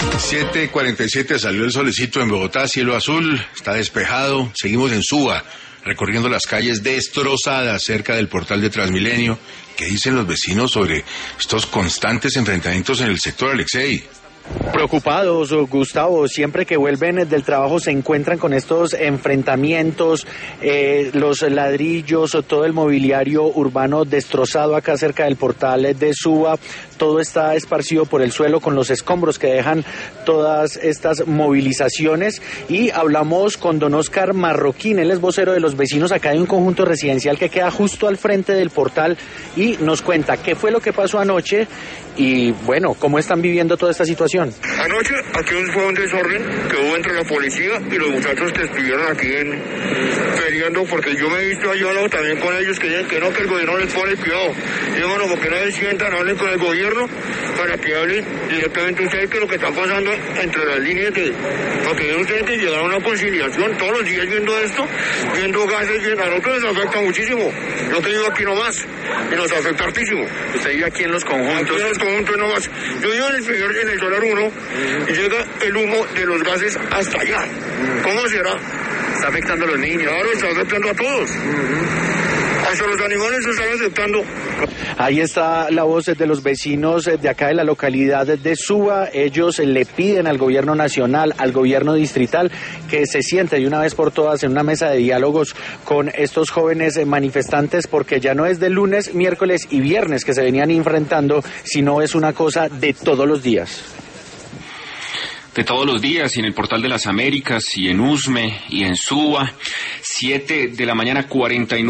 7:47 salió el solecito en Bogotá, cielo azul, está despejado, seguimos en Suba, recorriendo las calles destrozadas cerca del portal de Transmilenio. ¿Qué dicen los vecinos sobre estos constantes enfrentamientos en el sector, Alexei? Preocupados, Gustavo, siempre que vuelven del trabajo se encuentran con estos enfrentamientos, los ladrillos, todo el mobiliario urbano destrozado acá cerca del portal de Suba, todo está esparcido por el suelo con los escombros que dejan todas estas movilizaciones. Y hablamos con don Oscar Marroquín, él es vocero de los vecinos acá de un conjunto residencial que queda justo al frente del portal y nos cuenta qué fue lo que pasó anoche y bueno, cómo están viviendo toda esta situación. Anoche aquí fue un desorden que hubo entre la policía y los muchachos que estuvieron aquí feriando, porque yo me he visto allá hablado también con ellos que dicen que no, que el gobierno les pone cuidado. Digo, bueno, porque no se sientan, hablen con el gobierno para que hablen directamente ustedes que lo que está pasando entre las líneas porque ustedes que llegar a una conciliación todos los días viendo esto, viendo gases, a nosotros les afecta muchísimo. Yo te digo aquí nomás y nos afecta hartísimo. ¿Usted vive aquí en los conjuntos? Aquí en los conjuntos nomás. Yo vivo en el solar 1 y llega el humo de los gases hasta allá. ¿Cómo será? ¿Está afectando a los niños? Claro, está afectando a todos. Hasta los animales se están afectando. Ahí está la voz de los vecinos de acá de la localidad de Suba. Ellos le piden al gobierno nacional, al gobierno distrital, que se siente de una vez por todas en una mesa de diálogos con estos jóvenes manifestantes, porque ya no es de lunes, miércoles y viernes que se venían enfrentando, sino es una cosa de todos los días. De todos los días, y en el Portal de las Américas, y en Usme, y en Suba, 7 de la mañana, 49